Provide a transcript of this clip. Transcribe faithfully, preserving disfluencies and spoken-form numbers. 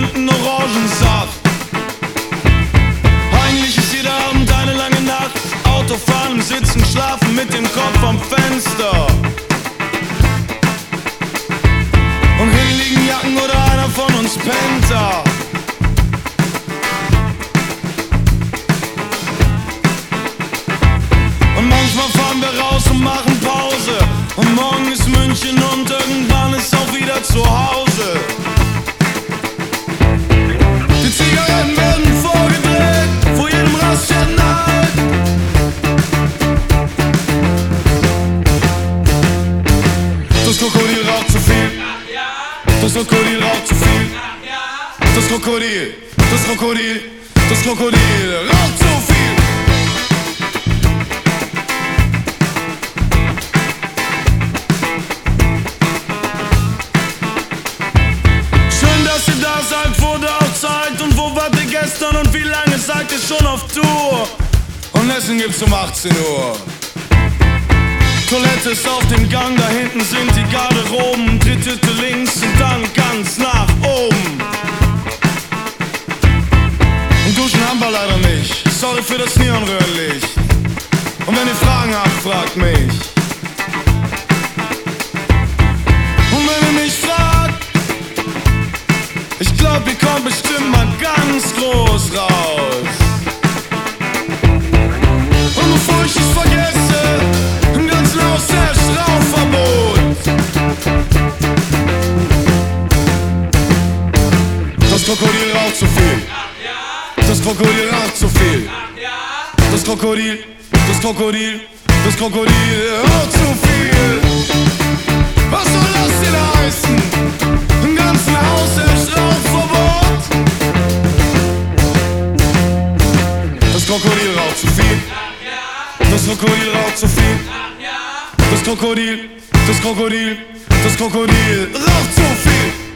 trinken Orangensaft. Eigentlich ist jeder Abend eine lange Nacht. Autofahren, sitzen, schlafen mit dem Kopf am Fenster. Und hinliegen Jacken oder einer von uns pennt da. Und manchmal fahren wir raus und machen Pause. Und morgen ist München und irgendwann ist auch wieder zu Hause. Die Zigaretten werden vorgedreht, vor jedem Raststätten halt. Das Krokodil raucht zu viel. Das Krokodil raucht zu viel. Das Krokodil, das Krokodil, das Krokodil raucht zu viel. Schön, dass ihr da seid, wurde auch Zeit. Und wo wart ihr gestern und wie lange seid ihr schon auf Tour? Und Essen gibt's um achtzehn Uhr. Toilette ist auf dem Gang, da hinten sind die Garderoben. Dritte links und dann ganz nach oben. Und duschen haben wir leider nicht. Sorry für das Neonröhrenlicht. Und wenn ihr Fragen habt, fragt mich. Und wenn ihr mich fragt, ich glaub, ihr kommt bestimmt mal ganz groß raus. Und bevor ich es vergesse, im ganzen Haus herrscht Rauchverbot. Das Krokodil raucht zu viel. Das Krokodil raucht zu viel. Das Krokodil, das Krokodil, das Krokodil raucht zu viel. Was soll das denn heißen? Im ganzen Haus herrscht Rauchverbot. Das Krokodil raucht zu viel. Das Krokodil raucht zu viel. Das Krokodil, das Krokodil, das Krokodil raucht zu viel.